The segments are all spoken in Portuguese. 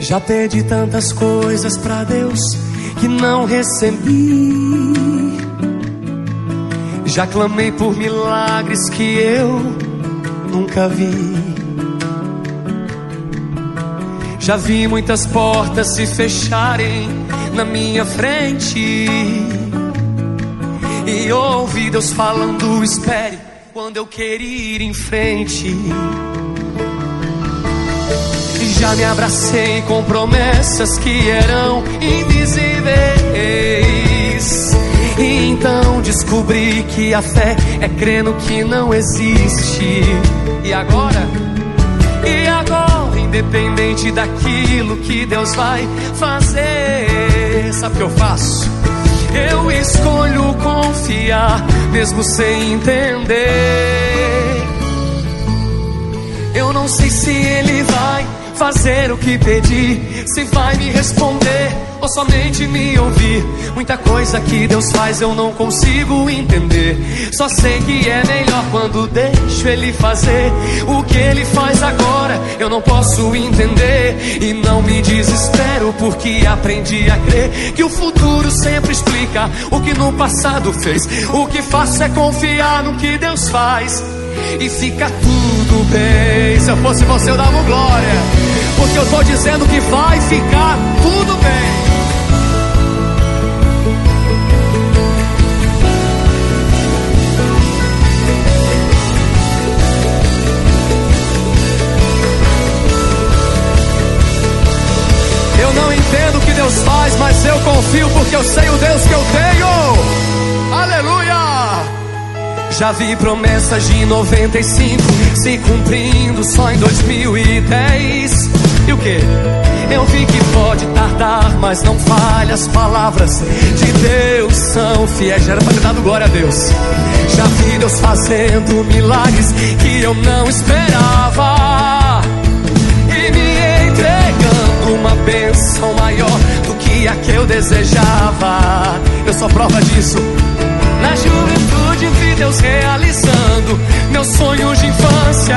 Já pedi tantas coisas pra Deus que não recebi. Já clamei por milagres que eu nunca vi. Já vi muitas portas se fecharem na minha frente e ouvi Deus falando: espere, quando eu querer ir em frente. Já me abracei com promessas que eram invisíveis. E então descobri que a fé é crer no que não existe. E agora, independente daquilo que Deus vai fazer, sabe o que eu faço? Eu escolho confiar, mesmo sem entender. Eu não sei se Ele vai fazer o que pedi, se vai me responder ou somente me ouvir. Muita coisa que Deus faz eu não consigo entender. Só sei que é melhor quando deixo Ele fazer. O que Ele faz agora eu não posso entender. E não me desespero porque aprendi a crer que o futuro sempre explica o que no passado fez. O que faço é confiar no que Deus faz e fica tudo bem. Se eu fosse você eu dava glória, porque eu tô dizendo que vai ficar tudo bem. Eu não entendo o que Deus faz, mas eu confio porque eu sei o Deus que eu tenho. Aleluia! Já vi promessas de 95 se cumprindo só em 2010. E o que? Eu vi que pode tardar, mas não falha. As palavras de Deus são fiéis. Já era pra ter dado glória a Deus. Já vi Deus fazendo milagres que eu não esperava e me entregando uma bênção maior do que a que eu desejava. Eu sou prova disso. Na juventude vi Deus realizando meus sonhos de infância.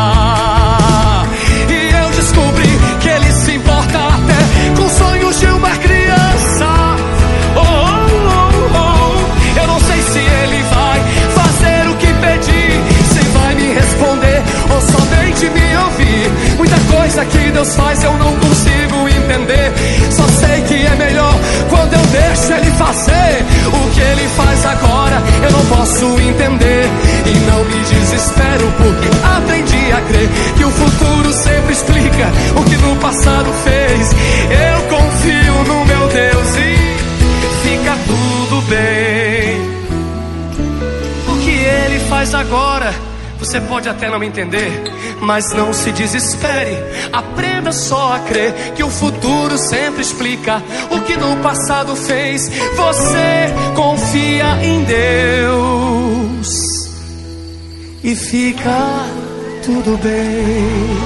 E eu descobri que Ele se importa até com sonhos de uma criança. Oh, oh, oh, oh. Eu não sei se Ele vai fazer o que pedi, se vai me responder ou somente me ouvir. Muita coisa que Deus faz eu não consigo entender. Só sei que é melhor quando eu deixo Ele fazer. O que Ele faz agora eu não posso entender. E não me desespero porque aprendi a crer que o futuro sempre explica o que no passado fez. Eu confio no meu Deus e fica tudo bem. O que Ele faz agora você pode até não entender, mas não se desespere. Aprenda só a crer que o futuro sempre explica o que no passado fez. Você confia em Deus e fica tudo bem.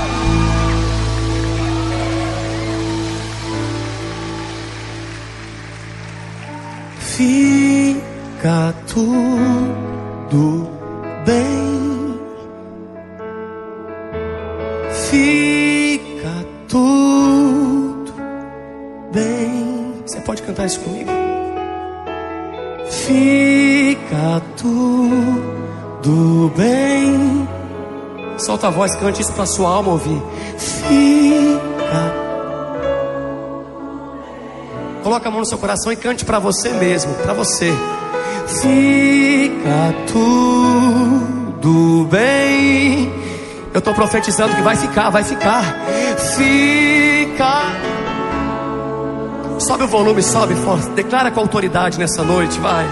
Fica tudo bem. Fica tudo bem. Você pode cantar isso comigo? Fica tudo bem. Solta a voz, cante isso pra sua alma ouvir. Fica. Coloca a mão no seu coração e cante pra você mesmo, pra você. Fica tudo bem. Eu estou profetizando que vai ficar, vai ficar. Fica. Sobe o volume, sobe forte. Declara com autoridade nessa noite, vai.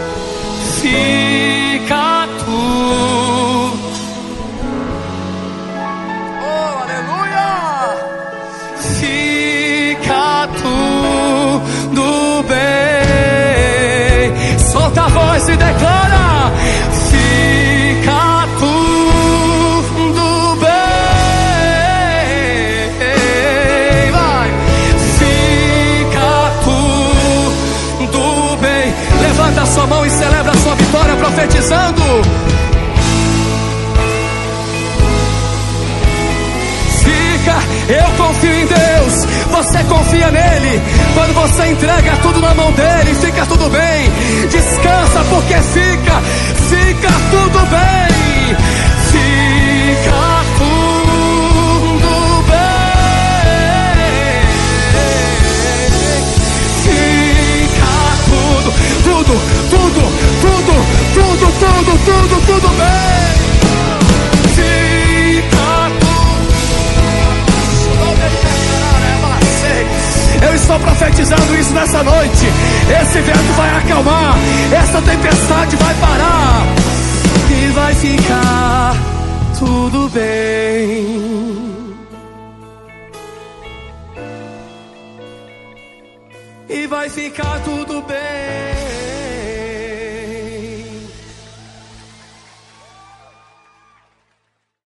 Fica tudo. Oh, aleluia. Fica tudo bem. Solta a voz e declara. Fica tudo. Levanta a sua mão e celebra a sua vitória profetizando. Fica, eu confio em Deus você confia nele, quando você entrega tudo na mão dele, fica tudo bem. Descansa, porque fica tudo bem. Fica tudo bem. Fica tudo bem. Eu estou profetizando isso nessa noite. Esse vento vai acalmar, essa tempestade vai parar e vai ficar tudo bem. E vai ficar tudo bem.